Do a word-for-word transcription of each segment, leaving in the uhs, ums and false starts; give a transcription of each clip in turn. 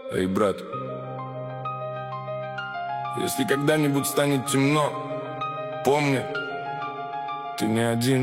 Эй, брат, если когда-нибудь станет темно, помни, ты не один.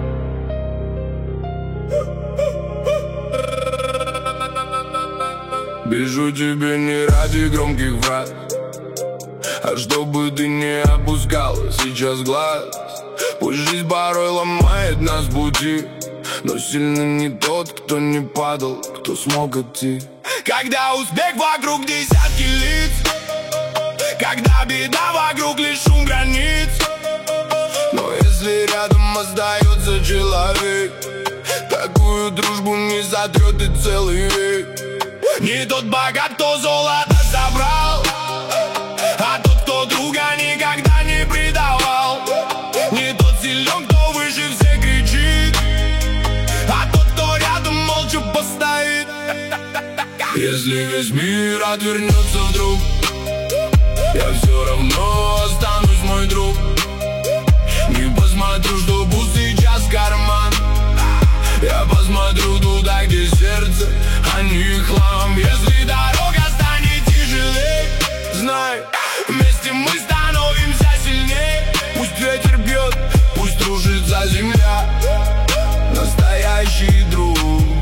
Пишу тебе не ради громких фраз, а чтобы ты не опускал сейчас глаз. Пусть жизнь порой ломает нас с пути, но сильно не тот, кто не падал, кто смог идти. Когда успех вокруг десятки лиц, когда беда вокруг лишь шум границ. Но если рядом остается человек, такую дружбу не затрет и целый век. Не тот богат, кто золото собрал, а тот, кто друга никогда не предавал. Не тот силен, кто выше всех кричит, а тот, кто рядом молча постоит. Если весь мир отвернется вдруг, я все равно останусь, мой друг. Не посмотрю, что пуст сейчас карман, я посмотрю туда, где сердце, а не хлам. Если дорога станет тяжелее, знай, вместе мы становимся сильнее. Пусть ветер бьет, пусть рушится земля, настоящий друг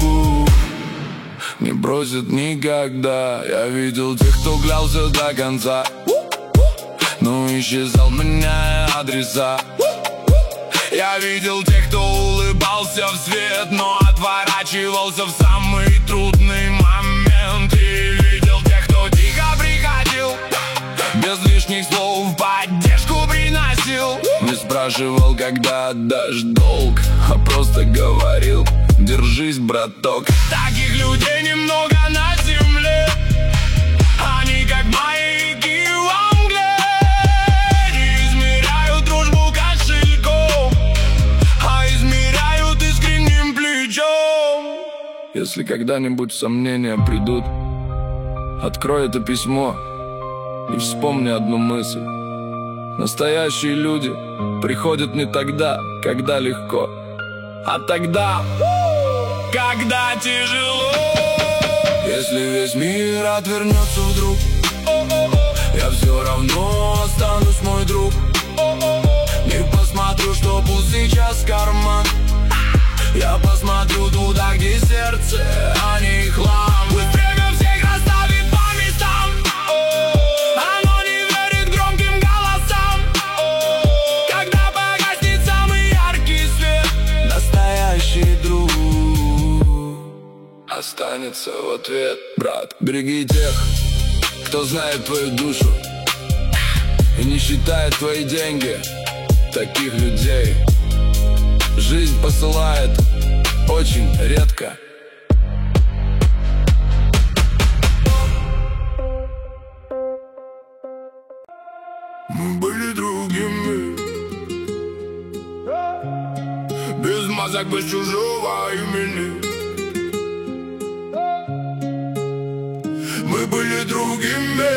не бросит никогда. Я видел тех, кто клялся до конца, но исчезал, меняя адреса. Я видел тех, кто улыбался в свет, но отворачивался в самый трудный момент. И видел тех, кто тихо приходил, без лишних слов поддержку приносил. Не спрашивал, когда отдашь долг, а просто говорил: держись, браток. Таких людей немного на земле, они как маяки в Англии, не измеряют дружбу кошельком, а измеряют искренним плечом. Если когда-нибудь сомнения придут, открой это письмо и вспомни одну мысль: настоящие люди приходят не тогда, когда легко, а тогда, когда тяжело. Если весь мир отвернется вдруг, я все равно останусь, мой друг. Не посмотрю, что пуст сейчас карман, я посмотрю туда, где сердце, а не хлам. Пусть время всех расставит по местам, оно не верит громким голосам. Когда погаснет самый яркий свет, настоящий друг останется в ответ. Брат, береги тех, кто знает твою душу и не считает твои деньги. Таких людей жизнь посылает очень редко. Мы были другими, без масок, без чужого имени. Мы были другими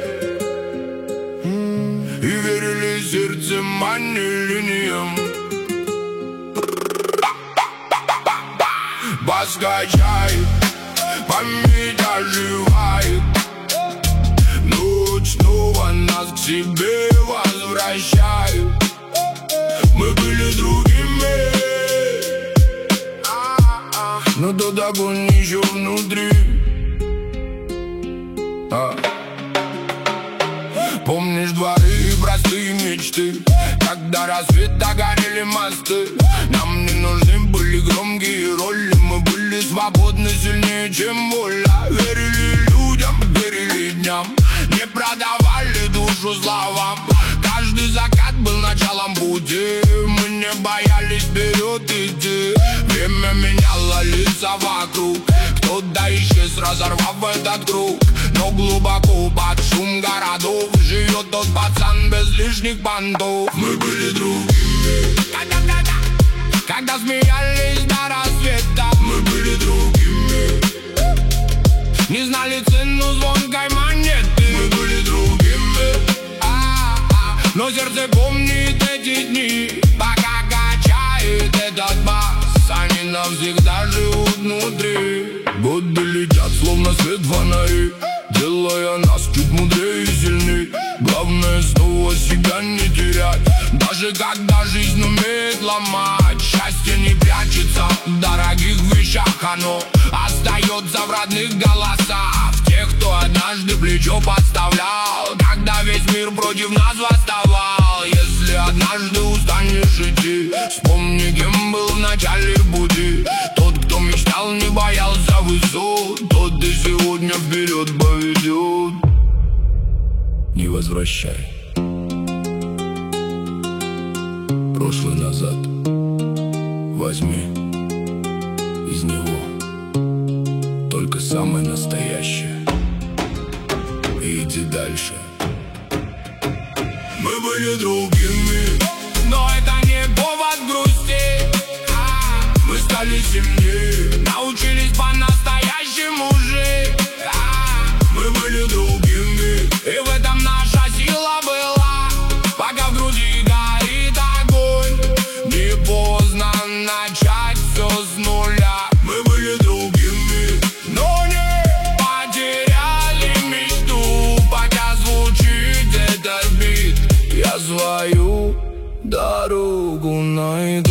и верили сердцем, а не линиям. Поскачай, память оживает, ночь снова нас к себе возвращает. Мы были другими, но тот огонь еще внутри. А. Помнишь дворы, простые мечты, когда рассвета горели мосты. Нам не нужны были громкие роли, мы были свободны, сильнее, чем воля. Верили людям, верили дням, не продавали душу словам. Каждый закат был началом пути, мы не боялись вперед идти. Время меняло лица вокруг, кто-то исчез, разорвав этот круг. Но глубоко под шум городов живет тот пацан без лишних понтов. Мы были другими, когда смеялись до рассвета. Мы были другими, не знали цену звонкой монеты. Мы были другими, а-а-а. Но сердце помнит эти дни, пока качает этот бас. Они навсегда живут внутри. Годы летят, словно свет фонари, делая нас чуть мудрее и сильней. Главное снова себя не терять, даже когда жизнь умеет ломать. Счастье не прячется в дорогих вещах, оно остается в родных голосах, в тех, кто однажды плечо подставлял, когда весь мир против нас восставал. Если однажды устанешь идти, вспомни, кем был в начале пути. Тот, кто мечтал, не боялся высот, тот и сегодня вперед поведет. Не возвращай прошлое назад, возьми из него только самое настоящее и иди дальше. Мы были другими, но это не повод грусти. Мы стали сильнее, научились по-настоящему жить. Мы были другими, и в этом наша сила была. Пока в груди горит огонь, не поздно начать все с нуля. Мы были другими, но не потеряли мечту. Пока звучит этот бит, я свою дорогу найду.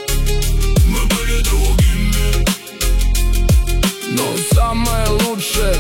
Мы были другими, но самое лучшее